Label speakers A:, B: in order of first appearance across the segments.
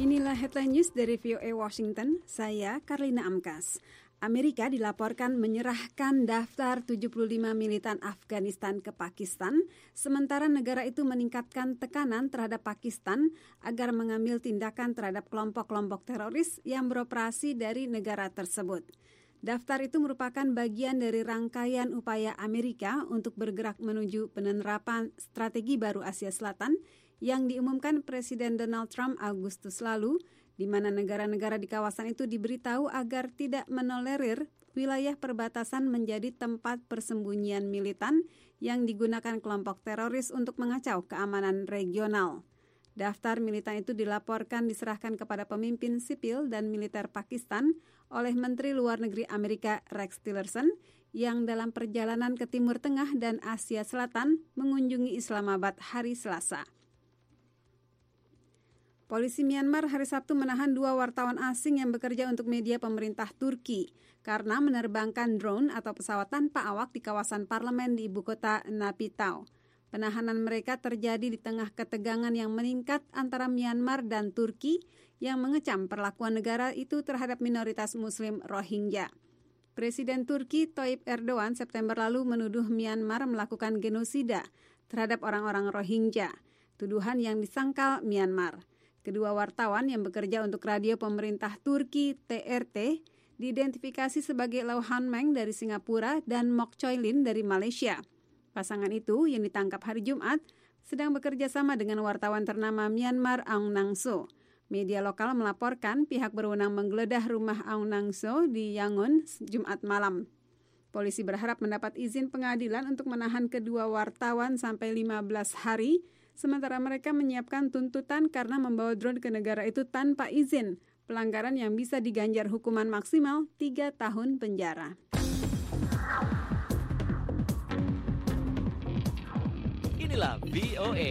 A: Inilah headline news dari VOA Washington, saya Karlina Amkas. Amerika dilaporkan menyerahkan daftar 75 militan Afghanistan ke Pakistan, sementara negara itu meningkatkan tekanan terhadap Pakistan agar mengambil tindakan terhadap kelompok-kelompok teroris yang beroperasi dari negara tersebut. Daftar itu merupakan bagian dari rangkaian upaya Amerika untuk bergerak menuju penerapan strategi baru Asia Selatan yang diumumkan Presiden Donald Trump Agustus lalu, di mana negara-negara di kawasan itu diberitahu agar tidak menolerir wilayah perbatasan menjadi tempat persembunyian militan yang digunakan kelompok teroris untuk mengacau keamanan regional. Daftar militan itu dilaporkan diserahkan kepada pemimpin sipil dan militer Pakistan oleh Menteri Luar Negeri Amerika Rex Tillerson yang dalam perjalanan ke Timur Tengah dan Asia Selatan mengunjungi Islamabad hari Selasa. Polisi Myanmar hari Sabtu menahan 2 wartawan asing yang bekerja untuk media pemerintah Turki karena menerbangkan drone atau pesawat tanpa awak di kawasan parlemen di ibu kota Naypyidaw. Penahanan mereka terjadi di tengah ketegangan yang meningkat antara Myanmar dan Turki yang mengecam perlakuan negara itu terhadap minoritas Muslim Rohingya. Presiden Turki Tayyip Erdogan September lalu menuduh Myanmar melakukan genosida terhadap orang-orang Rohingya, tuduhan yang disangkal Myanmar. Kedua wartawan yang bekerja untuk radio pemerintah Turki TRT diidentifikasi sebagai Lau Han Meng dari Singapura dan Mok Choi Lin dari Malaysia. Pasangan itu yang ditangkap hari Jumat sedang bekerja sama dengan wartawan ternama Myanmar Aung Naing Soe. Media lokal melaporkan pihak berwenang menggeledah rumah Aung Naing Soe di Yangon Jumat malam. Polisi berharap mendapat izin pengadilan untuk menahan kedua wartawan sampai 15 hari, sementara mereka menyiapkan tuntutan karena membawa drone ke negara itu tanpa izin, pelanggaran yang bisa diganjar hukuman maksimal 3 tahun penjara.
B: Inilah VOA.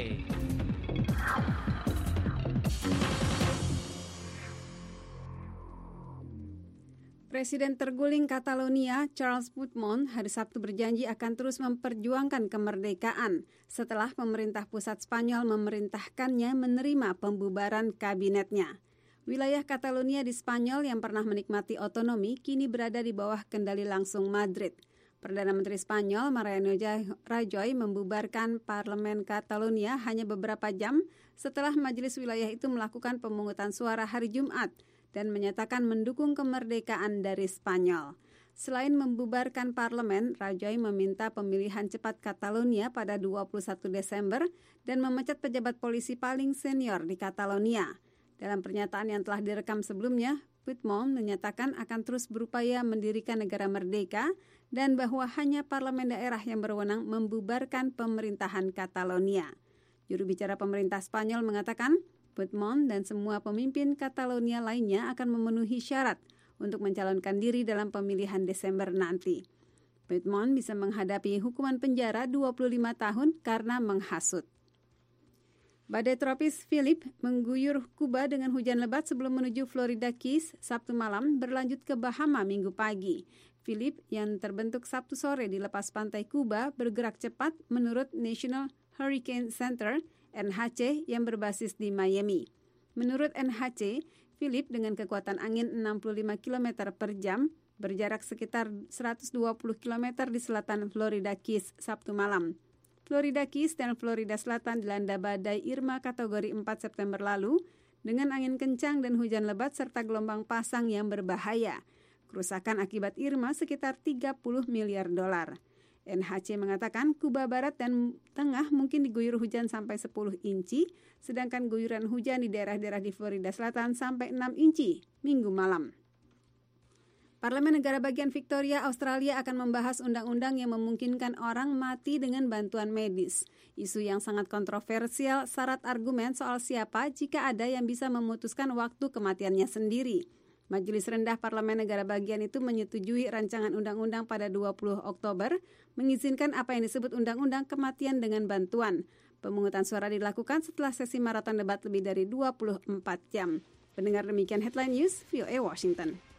A: Presiden terguling Catalonia, Charles Puigdemont, hari Sabtu berjanji akan terus memperjuangkan kemerdekaan setelah pemerintah pusat Spanyol memerintahkannya menerima pembubaran kabinetnya. Wilayah Catalonia di Spanyol yang pernah menikmati otonomi kini berada di bawah kendali langsung Madrid. Perdana Menteri Spanyol Mariano Rajoy membubarkan parlemen Catalonia hanya beberapa jam setelah majelis wilayah itu melakukan pemungutan suara hari Jumat dan menyatakan mendukung kemerdekaan dari Spanyol. Selain membubarkan parlemen, Rajoy meminta pemilihan cepat Catalonia pada 21 Desember dan memecat pejabat polisi paling senior di Catalonia. Dalam pernyataan yang telah direkam sebelumnya, Puigdemont menyatakan akan terus berupaya mendirikan negara merdeka dan bahwa hanya parlemen daerah yang berwenang membubarkan pemerintahan Catalonia. Juru bicara pemerintah Spanyol mengatakan, Puigdemont dan semua pemimpin Catalonia lainnya akan memenuhi syarat untuk mencalonkan diri dalam pemilihan Desember nanti. Puigdemont bisa menghadapi hukuman penjara 25 tahun karena menghasut. Badai tropis Philip mengguyur Kuba dengan hujan lebat sebelum menuju Florida Keys Sabtu malam berlanjut ke Bahama Minggu pagi. Philip yang terbentuk Sabtu sore di lepas pantai Kuba bergerak cepat menurut National Hurricane Center NHC yang berbasis di Miami. Menurut NHC, Philip dengan kekuatan angin 65 km per jam berjarak sekitar 120 km di selatan Florida Keys Sabtu malam. Florida Keys dan Florida Selatan dilanda badai Irma kategori 4 September lalu dengan angin kencang dan hujan lebat serta gelombang pasang yang berbahaya. Kerusakan akibat Irma sekitar $30 miliar. NHC mengatakan Kuba Barat dan Tengah mungkin diguyur hujan sampai 10 inci, sedangkan guyuran hujan di daerah-daerah di Florida Selatan sampai 6 inci Minggu malam. Parlemen Negara Bagian Victoria, Australia akan membahas undang-undang yang memungkinkan orang mati dengan bantuan medis. Isu yang sangat kontroversial syarat argumen soal siapa jika ada yang bisa memutuskan waktu kematiannya sendiri. Majelis Rendah Parlemen Negara Bagian itu menyetujui rancangan undang-undang pada 20 Oktober, mengizinkan apa yang disebut undang-undang kematian dengan bantuan. Pemungutan suara dilakukan setelah sesi maraton debat lebih dari 24 jam. Pendengar demikian headline news, VOA Washington.